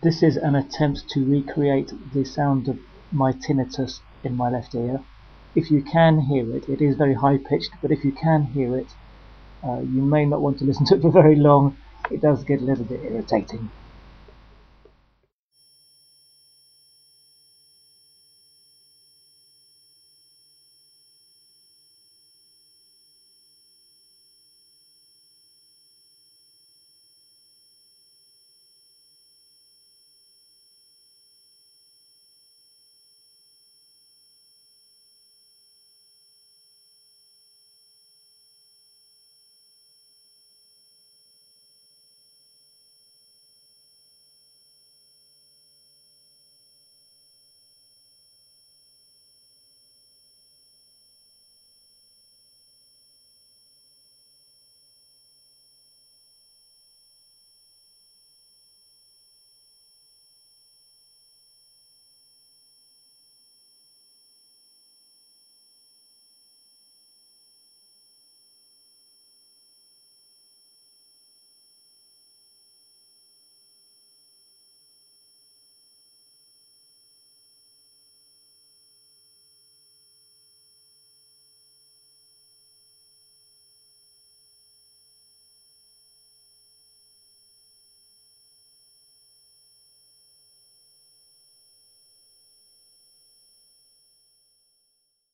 This is an attempt to recreate the sound of my tinnitus in my left ear. If you can hear it, it is very high pitched, but if you can hear it, you may not want to listen to it for very long. It does get a little bit irritating.